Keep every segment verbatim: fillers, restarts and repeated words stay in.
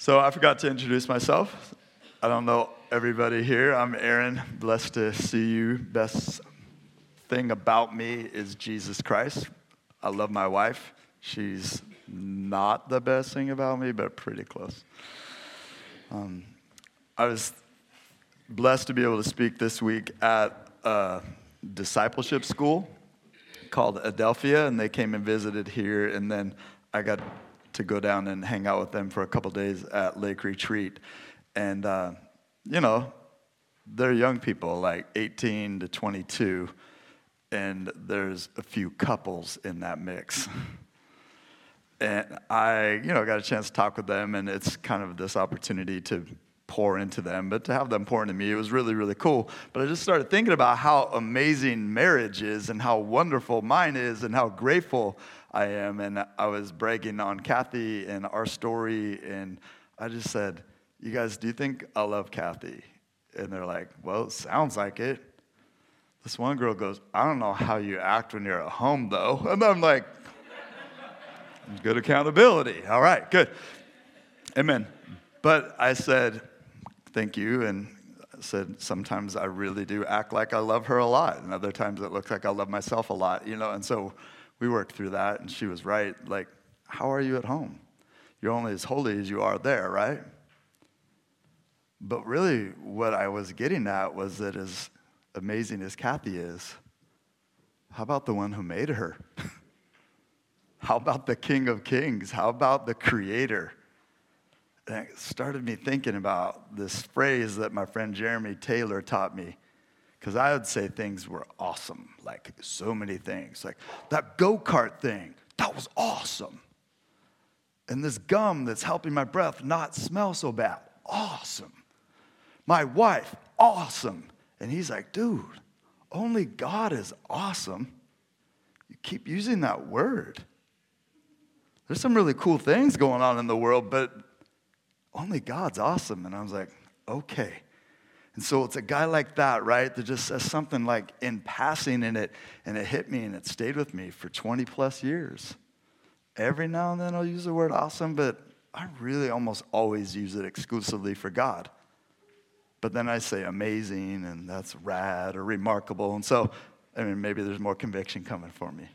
So I forgot to introduce myself. I don't know everybody here. I'm Aaron. Blessed to see you. Best thing about me is Jesus Christ. I love my wife. She's not the best thing about me, but pretty close. Um, I was blessed to be able to speak this week at a discipleship school called Adelphia, and they came and visited here, and then I got to go down and hang out with them for a couple days at Lake Retreat. And, uh, you know, they're young people, like eighteen to twenty-two, and there's a few couples in that mix. And I, you know, got a chance to talk with them, and it's kind of this opportunity to pour into them, but to have them pour into me, it was really, really cool. But I just started thinking about how amazing marriage is and how wonderful mine is and how grateful I am. And I was bragging on Kathy and our story, and I just said, you guys, do you think I love Kathy? And they're like, well, it sounds like it. This one girl goes, I don't know how you act when you're at home, though. And I'm like, good accountability. All right, good. Amen. But I said, thank you, and I said, sometimes I really do act like I love her a lot, and other times it looks like I love myself a lot, you know, and so we worked through that, and she was right. Like, how are you at home? You're only as holy as you are there, right? But really, what I was getting at was that as amazing as Kathy is, how about the one who made her? How about the King of Kings? How about the Creator? And it started me thinking about this phrase that my friend Jeremy Taylor taught me. Because I would say things were awesome, like so many things. Like that go-kart thing, that was awesome. And this gum that's helping my breath not smell so bad, awesome. My wife, awesome. And he's like, dude, only God is awesome. You keep using that word. There's some really cool things going on in the world, but only God's awesome. And I was like, okay. And so it's a guy like that, right, that just says something like in passing in it, and it hit me, and it stayed with me for twenty plus years. Every now and then I'll use the word awesome, but I really almost always use it exclusively for God. But then I say amazing, and that's rad or remarkable. And so, I mean, maybe there's more conviction coming for me.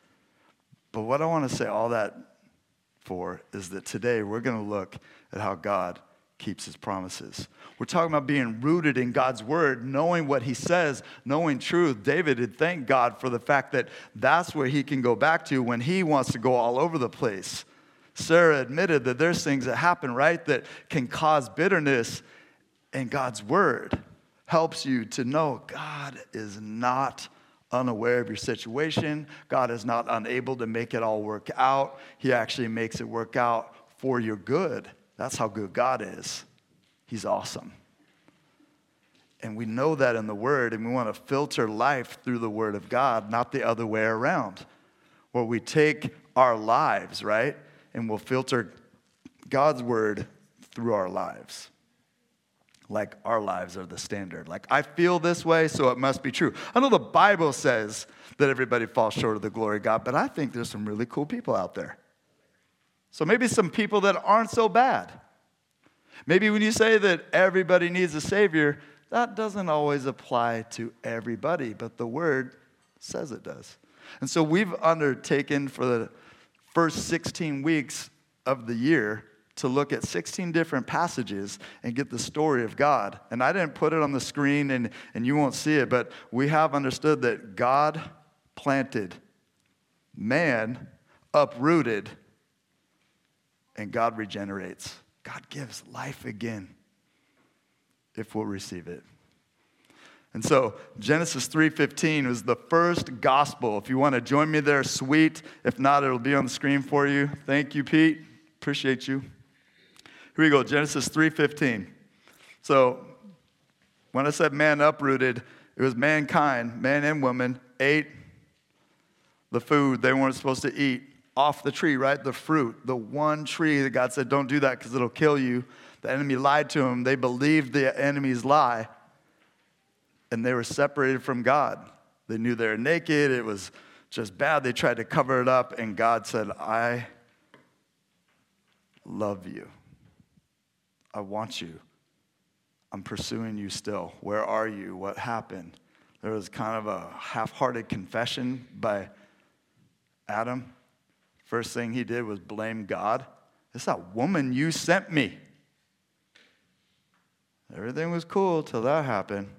But what I want to say all that for is that today we're going to look at how God keeps his promises. We're talking about being rooted in God's word, knowing what he says, knowing truth. David had thanked God for the fact that that's where he can go back to when he wants to go all over the place. Sarah admitted that there's things that happen, right, that can cause bitterness, and God's word helps you to know God is not unaware of your situation. God is not unable to make it all work out. He actually makes it work out for your good. That's how good God is. He's awesome. And we know that in the Word, and we want to filter life through the Word of God, not the other way around, where we take our lives, right, and we'll filter God's Word through our lives. Like our lives are the standard. Like, I feel this way, so it must be true. I know the Bible says that everybody falls short of the glory of God, but I think there's some really cool people out there. So maybe some people that aren't so bad. Maybe when you say that everybody needs a Savior, that doesn't always apply to everybody, but the Word says it does. And so we've undertaken for the first sixteen weeks of the year to look at sixteen different passages and get the story of God. And I didn't put it on the screen, and, and you won't see it, but we have understood that God planted, man uprooted, and God regenerates. God gives life again if we'll receive it. And so Genesis three fifteen was the first gospel. If you want to join me there, sweet. If not, it'll be on the screen for you. Thank you, Pete. Appreciate you. Here we go, Genesis three fifteen. So when I said man uprooted, it was mankind, man and woman, ate the food they weren't supposed to eat off the tree, right? The fruit, the one tree that God said, don't do that because it'll kill you. The enemy lied to them. They believed the enemy's lie, and they were separated from God. They knew they were naked. It was just bad. They tried to cover it up, and God said, I love you. I want you. I'm pursuing you still. Where are you? What happened? There was kind of a half-hearted confession by Adam. First thing he did was blame God. It's that woman you sent me. Everything was cool till that happened.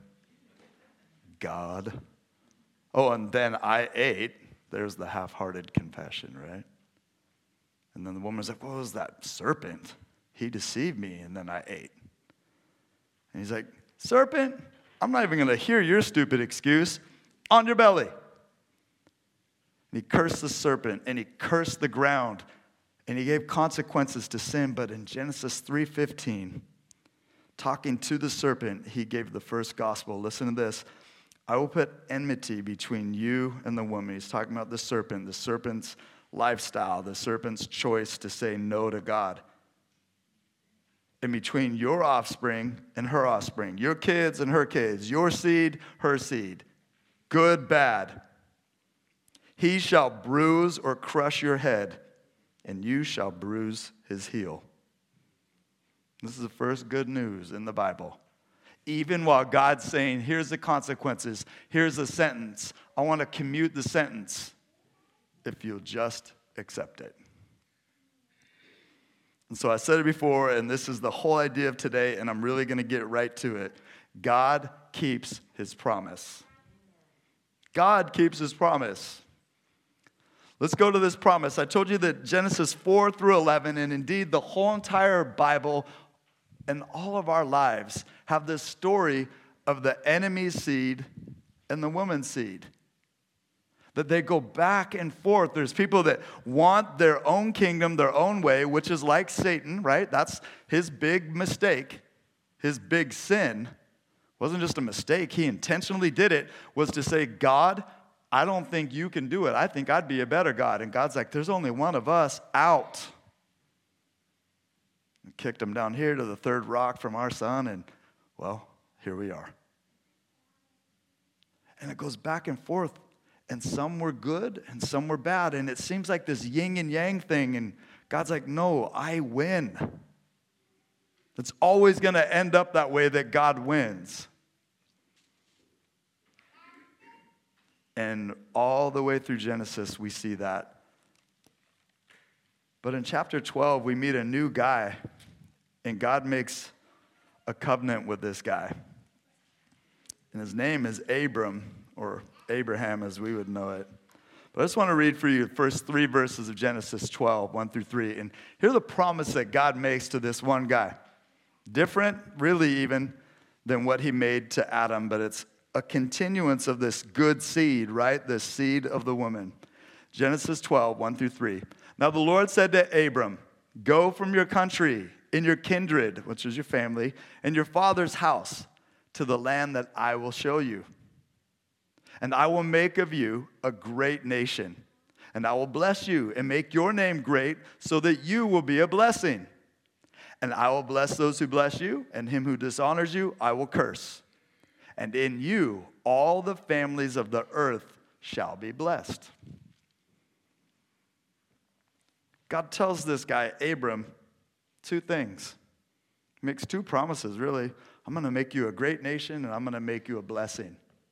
God. Oh, and then I ate. There's the half-hearted confession, right? And then the woman's like, what was that serpent? He deceived me, and then I ate. And he's like, serpent, I'm not even going to hear your stupid excuse. On your belly. And he cursed the serpent, and he cursed the ground, and he gave consequences to sin. But in Genesis three fifteen, talking to the serpent, he gave the first gospel. Listen to this. I will put enmity between you and the woman. He's talking about the serpent, the serpent's lifestyle, the serpent's choice to say no to God. And between your offspring and her offspring, your kids and her kids, your seed, her seed, good, bad. He shall bruise or crush your head, and you shall bruise his heel. This is the first good news in the Bible. Even while God's saying, here's the consequences, here's the sentence, I want to commute the sentence if you'll just accept it. And so I said it before, and this is the whole idea of today, and I'm really going to get right to it. God keeps his promise. God keeps his promise. Let's go to this promise. I told you that Genesis four through eleven, and indeed the whole entire Bible and all of our lives have this story of the enemy's seed and the woman's seed. That they go back and forth. There's people that want their own kingdom, their own way, which is like Satan, right? That's his big mistake, his big sin. It wasn't just a mistake. He intentionally did it, was to say, God, I don't think you can do it. I think I'd be a better God. And God's like, there's only one of us, out. And kicked him down here to the third rock from our son, and, well, here we are. And it goes back and forth. And some were good, and some were bad. And it seems like this yin and yang thing. And God's like, no, I win. It's always going to end up that way, that God wins. And all the way through Genesis, we see that. But in chapter twelve, we meet a new guy. And God makes a covenant with this guy. And his name is Abram, or Abraham as we would know it. But I just want to read for you the first three verses of Genesis twelve, one through three. And here's the promise that God makes to this one guy. Different, really even, than what he made to Adam, but it's a continuance of this good seed, right? The seed of the woman. Genesis twelve, one through three. Now the Lord said to Abram, go from your country, in your kindred, which is your family, and your father's house, to the land that I will show you. And I will make of you a great nation. And I will bless you and make your name great so that you will be a blessing. And I will bless those who bless you, and him who dishonors you I will curse. And in you all the families of the earth shall be blessed. God tells this guy, Abram, two things. He makes two promises, really. I'm going to make you a great nation, and I'm going to make you a blessing.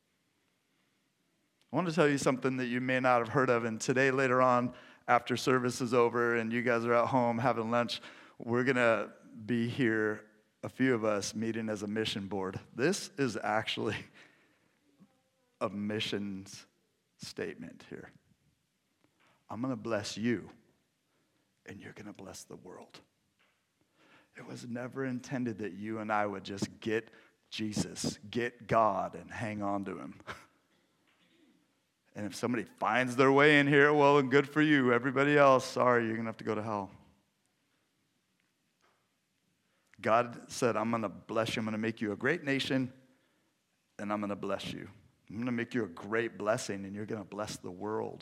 I want to tell you something that you may not have heard of, and today later on, after service is over and you guys are at home having lunch, we're going to be here, a few of us, meeting as a mission board. This is actually a missions statement here. I'm going to bless you, and you're going to bless the world. It was never intended that you and I would just get Jesus, get God, and hang on to him. And if somebody finds their way in here, well, and good for you. Everybody else, sorry, you're going to have to go to hell. God said, I'm going to bless you. I'm going to make you a great nation, and I'm going to bless you. I'm going to make you a great blessing, and you're going to bless the world.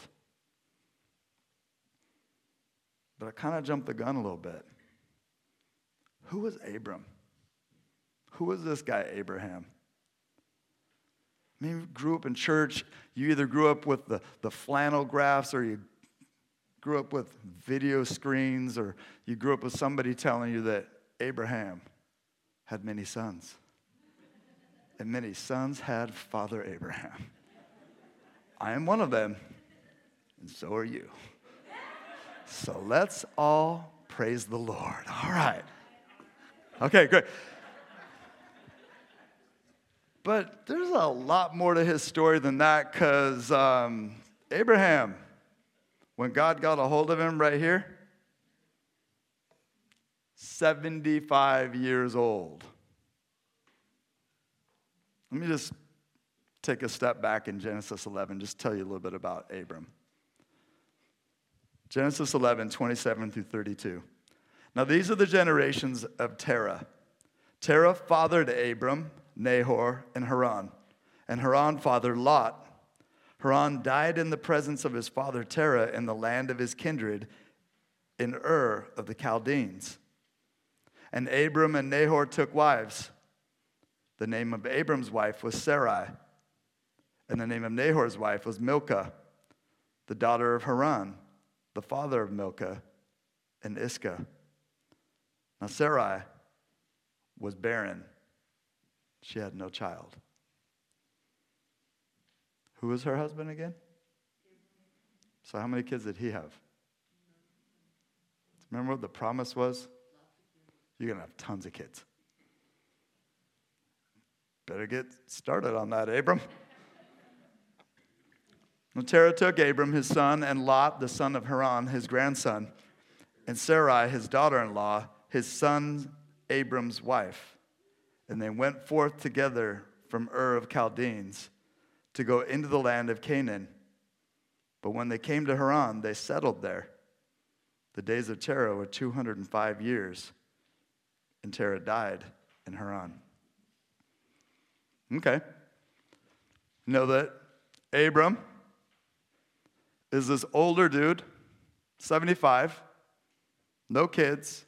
But I kind of jumped the gun a little bit. Who was Abram? Who was this guy, Abraham? I mean, you grew up in church. You either grew up with the, the flannel graphs, or you grew up with video screens, or you grew up with somebody telling you that Abraham, had many sons. And many sons had Father Abraham. I am one of them, and so are you. So let's all praise the Lord. All right. Okay, great. But there's a lot more to his story than that, because um, Abraham, when God got a hold of him right here, seventy-five years old. Let me just take a step back in Genesis eleven, just tell you a little bit about Abram. Genesis eleven, twenty-seven through thirty-two. Now these are the generations of Terah. Terah fathered Abram, Nahor, and Haran. And Haran fathered Lot. Haran died in the presence of his father Terah in the land of his kindred in Ur of the Chaldeans. And Abram and Nahor took wives. The name of Abram's wife was Sarai, and the name of Nahor's wife was Milcah, the daughter of Haran, the father of Milcah and Iscah. Now Sarai was barren. She had no child. Who was her husband again? So how many kids did he have? Remember what the promise was? You're going to have tons of kids. Better get started on that, Abram. And Terah took Abram, his son, and Lot, the son of Haran, his grandson, and Sarai, his daughter-in-law, his son Abram's wife. And they went forth together from Ur of Chaldeans to go into the land of Canaan. But when they came to Haran, they settled there. The days of Terah were two hundred five years, and Terah died in Haran. Okay. Know that Abram is this older dude, seventy-five, no kids,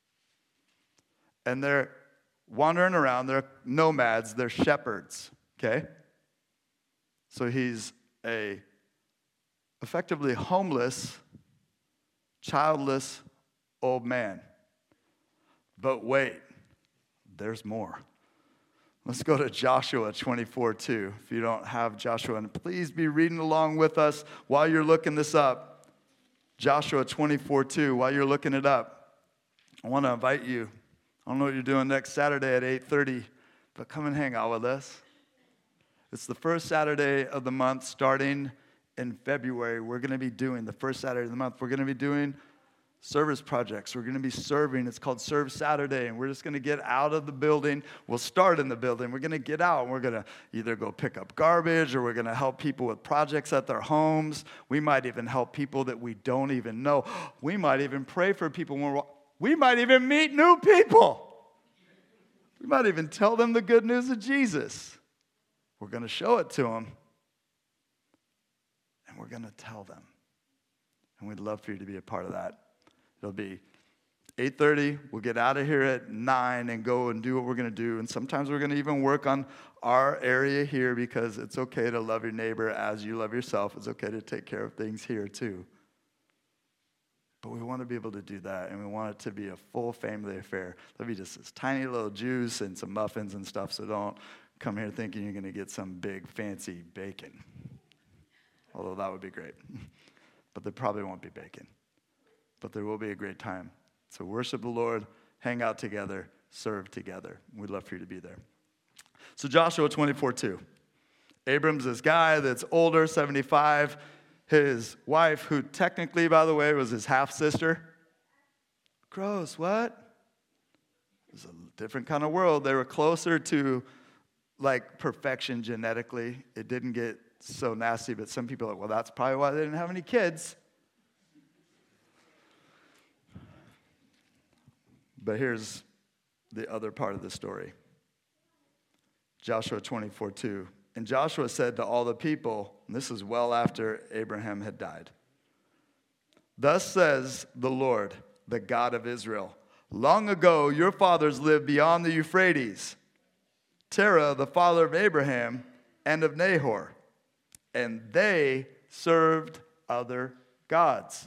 and they're wandering around. They're nomads. They're shepherds, okay? So he's a effectively homeless, childless old man. But wait, there's more. Let's go to Joshua twenty-four two. If you don't have Joshua, and please be reading along with us while you're looking this up. Joshua twenty-four two, while you're looking it up. I want to invite you. I don't know what you're doing next Saturday at eight thirty, but come and hang out with us. It's the first Saturday of the month, starting in February. We're going to be doing, the first Saturday of the month, we're going to be doing service projects. We're going to be serving. It's called Serve Saturday, and we're just going to get out of the building. We'll start in the building. We're going to get out, and we're going to either go pick up garbage, or we're going to help people with projects at their homes. We might even help people that we don't even know. We might even pray for people. When we're, we might even meet new people. We might even tell them the good news of Jesus. We're going to show it to them, and we're going to tell them. And we'd love for you to be a part of that. It'll be eight thirty. We'll get out of here at nine and go and do what we're going to do. And sometimes we're going to even work on our area here, because it's okay to love your neighbor as you love yourself. It's okay to take care of things here too. But we want to be able to do that, and we want it to be a full family affair. There'll be just this tiny little juice and some muffins and stuff, so don't come here thinking you're going to get some big fancy bacon. Although that would be great. But there probably won't be bacon. But there will be a great time. So worship the Lord, hang out together, serve together. We'd love for you to be there. So Joshua twenty-four two. Abram's this guy that's older, seventy-five. His wife, who technically, by the way, was his half-sister. Gross, what? It was a different kind of world. They were closer to, like, perfection genetically. It didn't get so nasty, but some people are like, well, that's probably why they didn't have any kids. But here's the other part of the story. Joshua twenty-four two. And Joshua said to all the people, and this is well after Abraham had died, thus says the Lord, the God of Israel, long ago your fathers lived beyond the Euphrates, Terah, the father of Abraham and of Nahor, and they served other gods.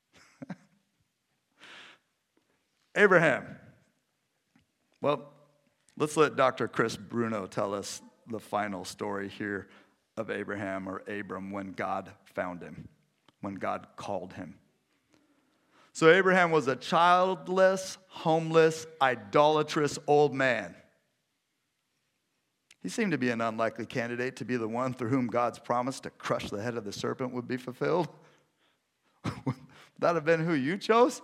Abraham. Well, Let's let Doctor Chris Bruno tell us the final story here of Abraham or Abram when God found him, when God called him. So Abraham was a childless, homeless, idolatrous old man. He seemed to be an unlikely candidate to be the one through whom God's promise to crush the head of the serpent would be fulfilled. Would that have been who you chose?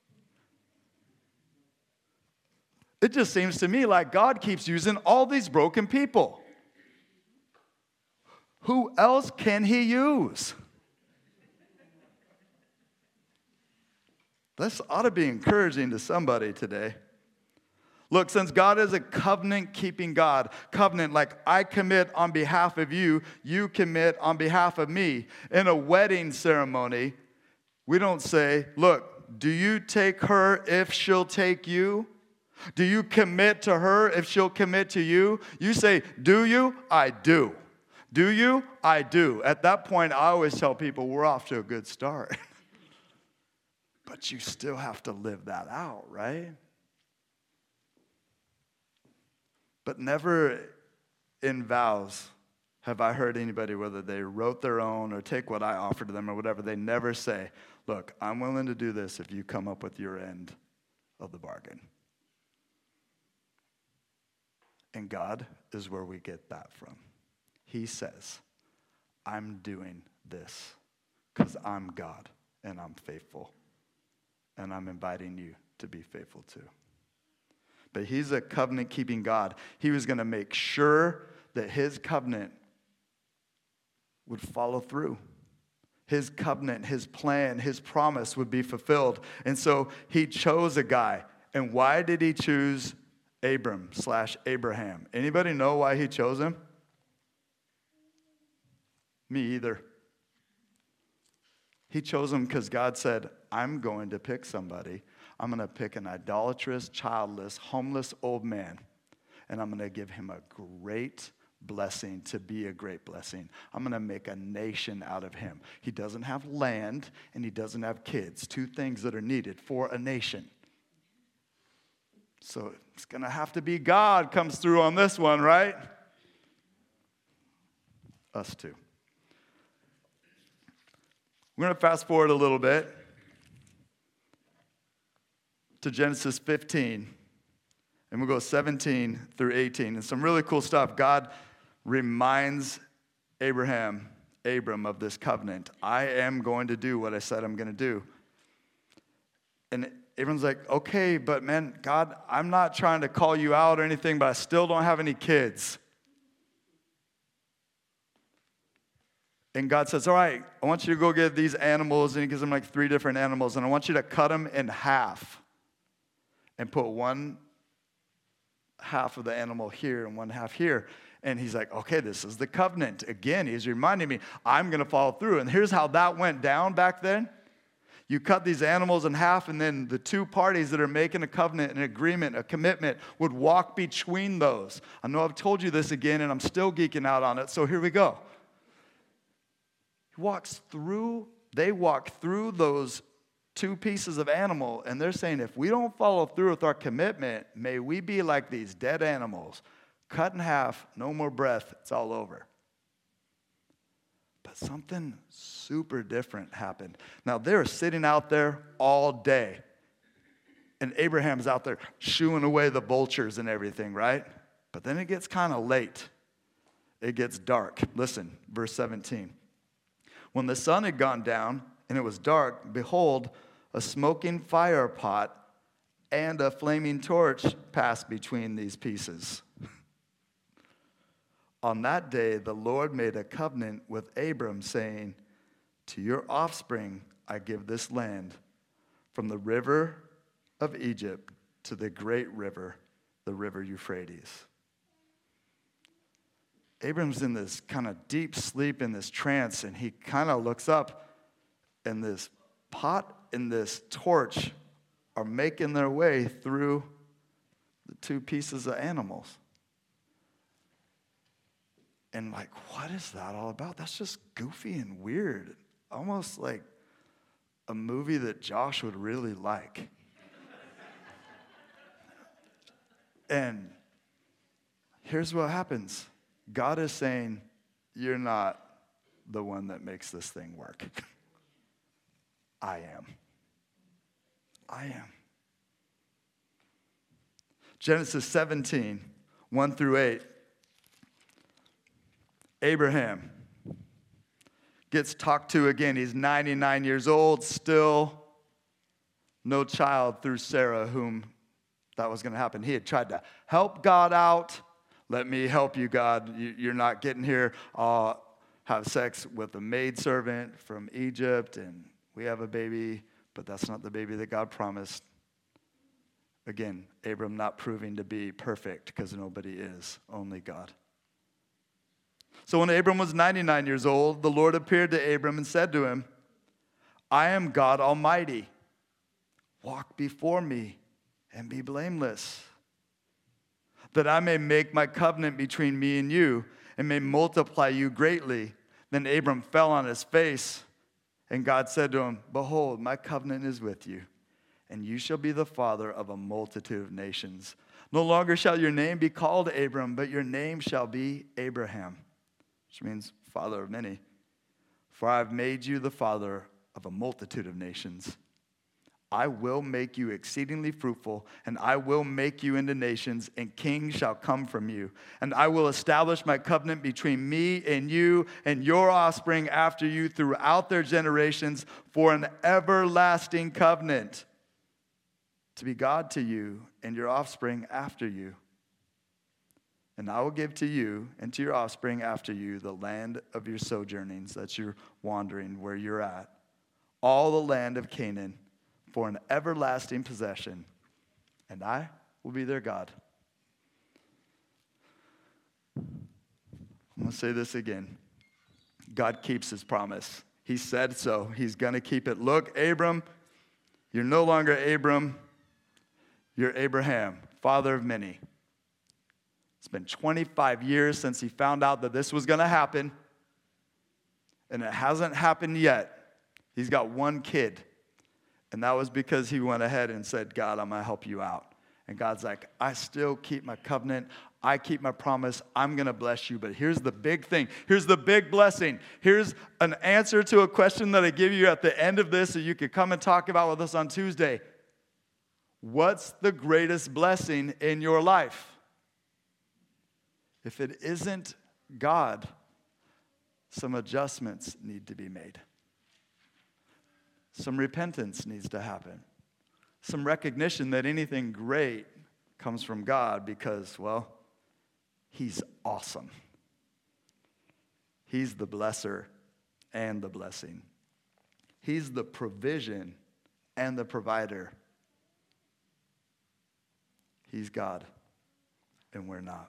It just seems to me like God keeps using all these broken people. Who else can he use? This ought to be encouraging to somebody today. Look, since God is a covenant-keeping God, covenant like I commit on behalf of you, you commit on behalf of me. In a wedding ceremony, we don't say, look, do you take her if she'll take you? Do you commit to her if she'll commit to you? You say, do you? I do. Do you? I do. At that point, I always tell people we're off to a good start. But you still have to live that out, right? But never in vows have I heard anybody, whether they wrote their own or take what I offer to them or whatever, they never say, look, I'm willing to do this if you come up with your end of the bargain. And God is where we get that from. He says, I'm doing this because I'm God and I'm faithful. And I'm inviting you to be faithful too. But he's a covenant-keeping God. He was going to make sure that his covenant would follow through. His covenant, his plan, his promise would be fulfilled. And so he chose a guy. And why did he choose Abram slash Abraham? Anybody know why he chose him? Me either. He chose him because God said, I'm going to pick somebody. I'm going to pick an idolatrous, childless, homeless old man, and I'm going to give him a great blessing to be a great blessing. I'm going to make a nation out of him. He doesn't have land, and he doesn't have kids, two things that are needed for a nation. So it's going to have to be God comes through on this one, right? Us too. We're going to fast forward a little bit to Genesis fifteen, and we'll go seventeen through eighteen. And some really cool stuff. God reminds Abraham, Abram, of this covenant. I am going to do what I said I'm going to do. And Abram's like, okay, but man, God, I'm not trying to call you out or anything, but I still don't have any kids. And God says, all right, I want you to go get these animals, and he gives them like three different animals, and I want you to cut them in half and put one half of the animal here and one half here. And he's like, okay, this is the covenant. Again, he's reminding me, I'm going to follow through. And here's how that went down back then. You cut these animals in half, and then the two parties that are making a covenant, an agreement, a commitment, would walk between those. I know I've told you this again, and I'm still geeking out on it, so here we go. He walks through, they walk through those two pieces of animal, and they're saying, if we don't follow through with our commitment, may we be like these dead animals, cut in half, no more breath, it's all over. But something super different happened. Now, they're sitting out there all day, and Abraham's out there shooing away the vultures and everything, right? But then it gets kind of late. It gets dark. Listen, verse seventeen. When the sun had gone down and it was dark, behold, a smoking fire pot and a flaming torch passed between these pieces. On that day, the Lord made a covenant with Abram, saying, to your offspring I give this land, from the river of Egypt to the great river, the river Euphrates. Abram's in this kind of deep sleep, in this trance, and he kind of looks up, and this pot and this torch are making their way through the two pieces of animals. And like, what is that all about? That's just goofy and weird. Almost like a movie that Josh would really like. And here's what happens. God is saying, you're not the one that makes this thing work. I am. I am. Genesis seventeen, one through eight. Abraham gets talked to again. He's ninety-nine years old, still no child through Sarah, whom that was going to happen. He had tried to help God out. Let me help you, God. You're not getting here. I'll have sex with a maidservant from Egypt, and we have a baby, but that's not the baby that God promised. Again, Abram not proving to be perfect because nobody is, only God. So when Abram was ninety-nine years old, the Lord appeared to Abram and said to him, I am God Almighty. Walk before me and be blameless, that I may make my covenant between me and you and may multiply you greatly. Then Abram fell on his face, and God said to him, behold, my covenant is with you, and you shall be the father of a multitude of nations. No longer shall your name be called Abram, but your name shall be Abraham, which means father of many. For I have made you the father of a multitude of nations. I will make you exceedingly fruitful, and I will make you into nations, and kings shall come from you. And I will establish my covenant between me and you and your offspring after you throughout their generations for an everlasting covenant, to be God to you and your offspring after you. And I will give to you and to your offspring after you the land of your sojournings, that's your wandering, where you're at, all the land of Canaan, for an everlasting possession, and I will be their God. I'm going to say this again. God keeps his promise. He said so. He's going to keep it. Look, Abram, you're no longer Abram. You're Abraham, father of many. It's been twenty-five years since he found out that this was going to happen, and it hasn't happened yet. He's got one kid. And that was because he went ahead and said, God, I'm going to help you out. And God's like, I still keep my covenant. I keep my promise. I'm going to bless you. But here's the big thing. Here's the big blessing. Here's an answer to a question that I give you at the end of this so you could come and talk about with us on Tuesday. What's the greatest blessing in your life? If it isn't God, some adjustments need to be made. Some repentance needs to happen. Some recognition that anything great comes from God because, well, he's awesome. He's the blesser and the blessing. He's the provision and the provider. He's God, and we're not.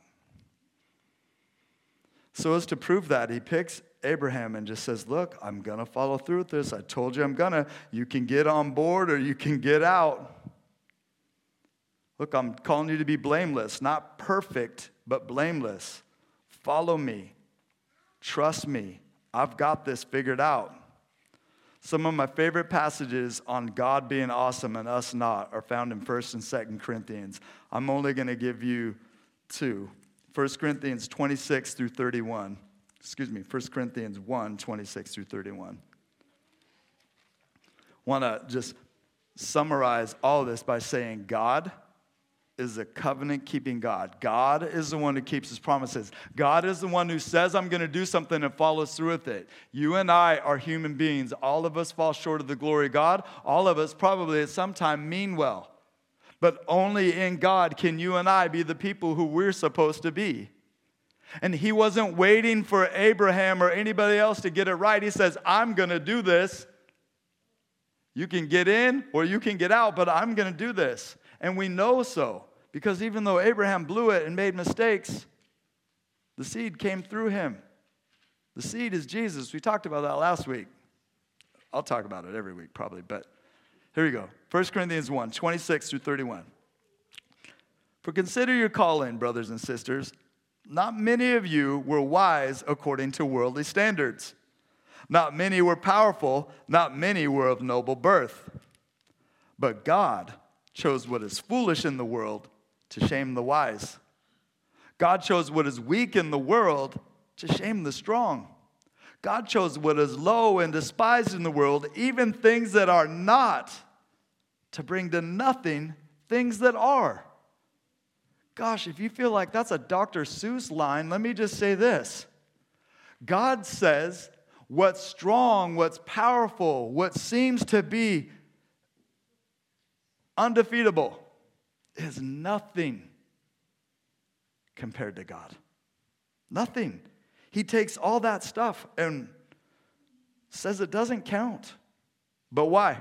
So as to prove that, he picks Abraham and just says, look, I'm going to follow through with this. I told you I'm going to. You can get on board or you can get out. Look, I'm calling you to be blameless, not perfect, but blameless. Follow me. Trust me. I've got this figured out. Some of my favorite passages on God being awesome and us not are found in First and Second Corinthians. I'm only going to give you two. First Corinthians twenty-six through thirty-one. Excuse me, First Corinthians one, twenty-six through thirty-one. Want to just summarize all of this by saying God is a covenant-keeping God. God is the one who keeps his promises. God is the one who says, I'm going to do something and follows through with it. You and I are human beings. All of us fall short of the glory of God. All of us probably at some time mean well. But only in God can you and I be the people who we're supposed to be. And he wasn't waiting for Abraham or anybody else to get it right. He says, I'm going to do this. You can get in or you can get out, but I'm going to do this. And we know so because even though Abraham blew it and made mistakes, the seed came through him. The seed is Jesus. We talked about that last week. I'll talk about it every week probably, but here we go. First Corinthians one, twenty-six through thirty-one. For consider your calling, brothers and sisters. Not many of you were wise according to worldly standards. Not many were powerful. Not many were of noble birth. But God chose what is foolish in the world to shame the wise. God chose what is weak in the world to shame the strong. God chose what is low and despised in the world, even things that are not, to bring to nothing things that are. Gosh, if you feel like that's a Doctor Seuss line, let me just say this. God says what's strong, what's powerful, what seems to be undefeatable is nothing compared to God. Nothing. He takes all that stuff and says it doesn't count. But why?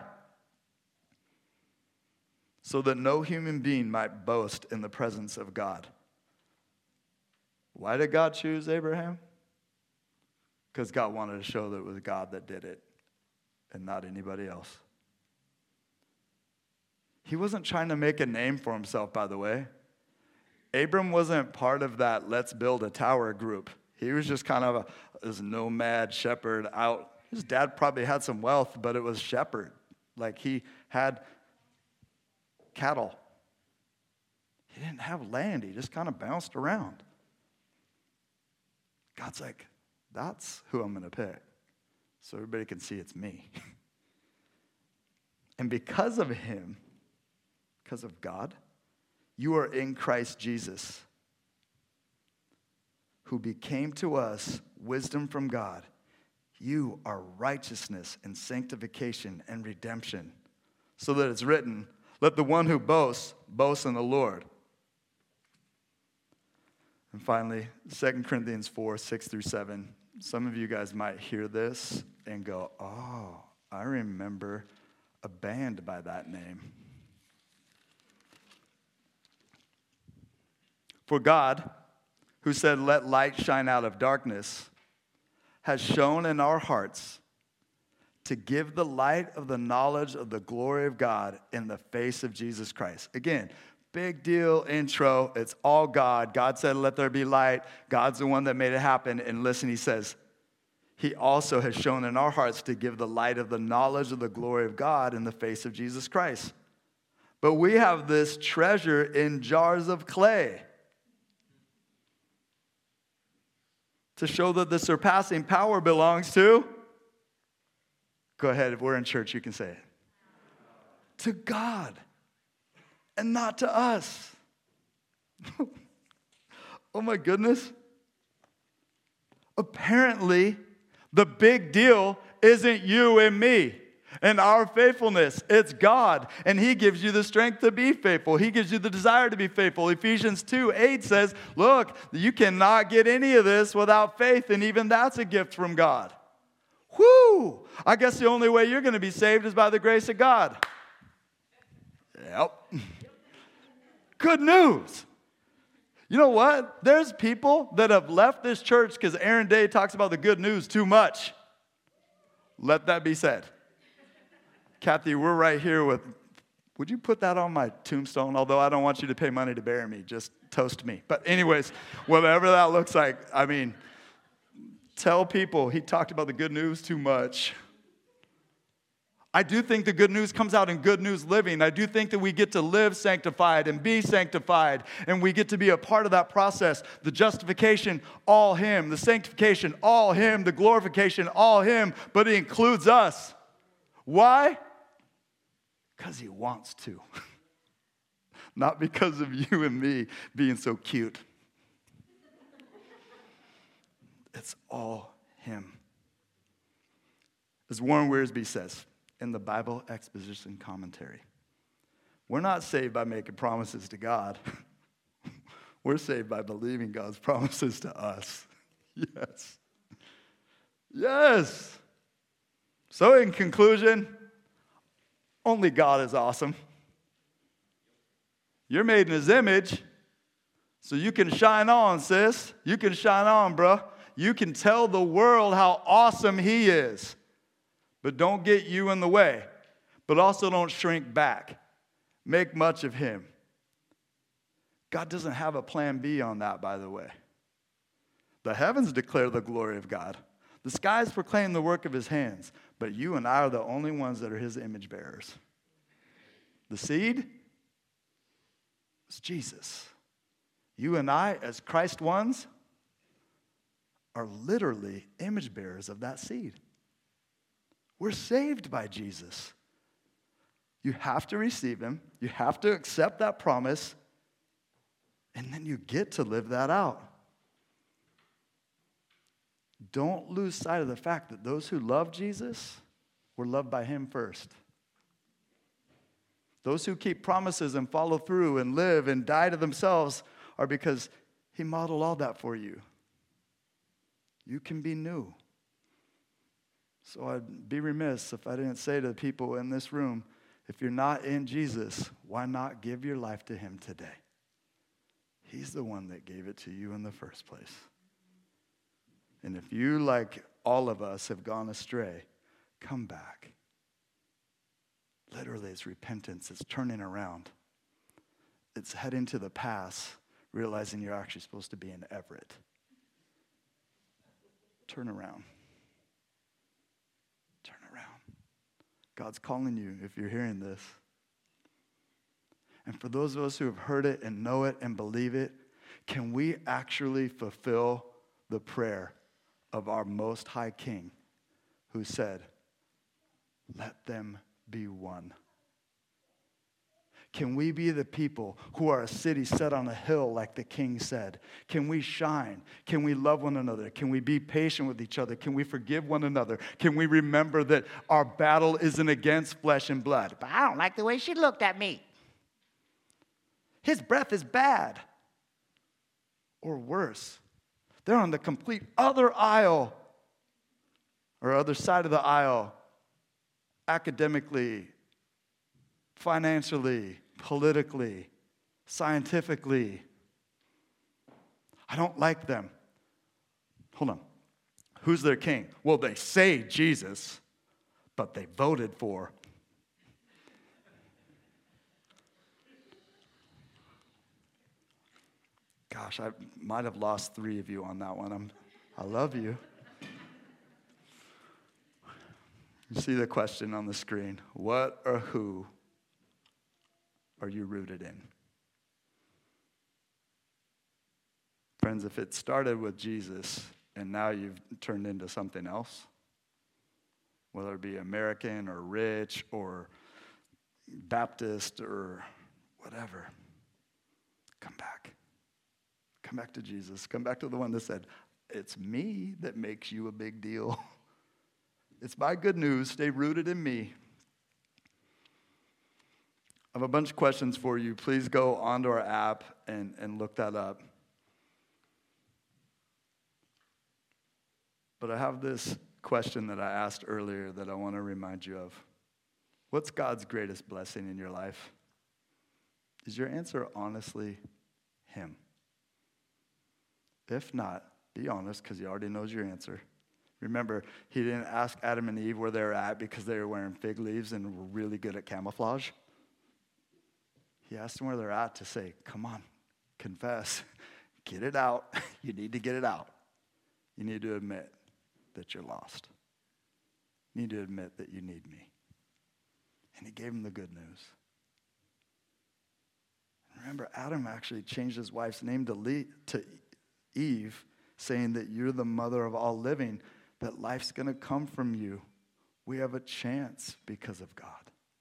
So that no human being might boast in the presence of God. Why did God choose Abraham? Because God wanted to show that it was God that did it and not anybody else. He wasn't trying to make a name for himself, by the way. Abram wasn't part of that let's build a tower group. He was just kind of a this nomad shepherd out. His dad probably had some wealth, but it was shepherd. Like he had cattle. He didn't have land. He just kind of bounced around. God's like, that's who I'm going to pick. So everybody can see it's me. And because of him, because of God, you are in Christ Jesus, who became to us wisdom from God. You are righteousness and sanctification and redemption. So that it's written, let the one who boasts, boast in the Lord. And finally, Second Corinthians four, six through seven. Some of you guys might hear this and go, oh, I remember a band by that name. For God, who said, let light shine out of darkness, has shone in our hearts to give the light of the knowledge of the glory of God in the face of Jesus Christ. Again, big deal intro. It's all God. God said, let there be light. God's the one that made it happen. And listen, he says, he also has shown in our hearts to give the light of the knowledge of the glory of God in the face of Jesus Christ. But we have this treasure in jars of clay to show that the surpassing power belongs to, go ahead, if we're in church, you can say it, to God and not to us. Oh my goodness. Apparently, the big deal isn't you and me and our faithfulness. It's God, and he gives you the strength to be faithful. He gives you the desire to be faithful. Ephesians two eight says, look, you cannot get any of this without faith, and even that's a gift from God. Whoo! I guess the only way you're going to be saved is by the grace of God. Yep. Good news. You know what? There's people that have left this church because Aaron Day talks about the good news too much. Let that be said. Kathy, we're right here with, would you put that on my tombstone? Although I don't want you to pay money to bury me. Just toast me. But anyways, whatever that looks like, I mean, tell people he talked about the good news too much. I do think the good news comes out in good news living. I do think that we get to live sanctified and be sanctified, and we get to be a part of that process. The justification, all him. The sanctification, all him. The glorification, all him. But it includes us. Why? Because he wants to. Not because of you and me being so cute. It's all him. As Warren Wiersbe says in the Bible Exposition Commentary, we're not saved by making promises to God. We're saved by believing God's promises to us. Yes. Yes. So in conclusion, only God is awesome. You're made in his image, so you can shine on, sis. You can shine on, bro. You can tell the world how awesome he is. But don't get you in the way. But also don't shrink back. Make much of him. God doesn't have a plan B on that, by the way. The heavens declare the glory of God. The skies proclaim the work of his hands. But you and I are the only ones that are his image bearers. The seed is Jesus. You and I, as Christ ones, are literally image bearers of that seed. We're saved by Jesus. You have to receive him. You have to accept that promise. And then you get to live that out. Don't lose sight of the fact that those who love Jesus were loved by him first. Those who keep promises and follow through and live and die to themselves are because he modeled all that for you. You can be new. So I'd be remiss if I didn't say to the people in this room, if you're not in Jesus, why not give your life to him today? He's the one that gave it to you in the first place. And if you, like all of us, have gone astray, come back. Literally, it's repentance. It's turning around. It's heading to the past, realizing you're actually supposed to be in Everett. Turn around. Turn around. God's calling you if you're hearing this. And for those of us who have heard it and know it and believe it, can we actually fulfill the prayer of our Most High King who said, let them be one? Can we be the people who are a city set on a hill like the king said? Can we shine? Can we love one another? Can we be patient with each other? Can we forgive one another? Can we remember that our battle isn't against flesh and blood? But I don't like the way she looked at me. His breath is bad. Or worse, they're on the complete other aisle or other side of the aisle, academically, financially, politically, scientifically. I don't like them. Hold on. Who's their king? Well, they say Jesus, but they voted for. Gosh, I might have lost three of you on that one. I'm, I love you. You see the question on the screen. What or who are you rooted in? Friends, if it started with Jesus and now you've turned into something else, whether it be American or rich or Baptist or whatever, come back. Come back to Jesus. Come back to the one that said, it's me that makes you a big deal. It's my good news. Stay rooted in me. I have a bunch of questions for you. Please go onto our app and, and look that up. But I have this question that I asked earlier that I want to remind you of. What's God's greatest blessing in your life? Is your answer honestly him? If not, be honest, because he already knows your answer. Remember, he didn't ask Adam and Eve where they were at because they were wearing fig leaves and were really good at camouflage. He asked them where they're at to say, come on, confess. Get it out. You need to get it out. You need to admit that you're lost. You need to admit that you need me. And he gave him the good news. Remember, Adam actually changed his wife's name to, Le- to Eve, saying that you're the mother of all living, that life's going to come from you. We have a chance because of God.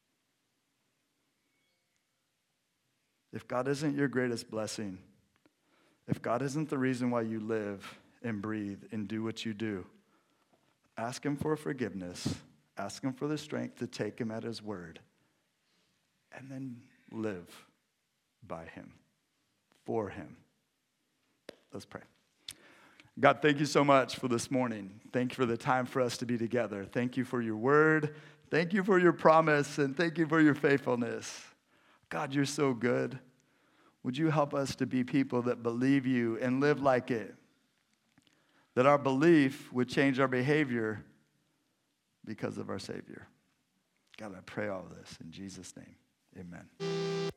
If God isn't your greatest blessing, if God isn't the reason why you live and breathe and do what you do, ask him for forgiveness. Ask him for the strength to take him at his word. And then live by him, for him. Let's pray. God, thank you so much for this morning. Thank you for the time for us to be together. Thank you for your word. Thank you for your promise, and thank you for your faithfulness. God, you're so good. Would you help us to be people that believe you and live like it? That our belief would change our behavior because of our Savior. God, I pray all this in Jesus' name. Amen.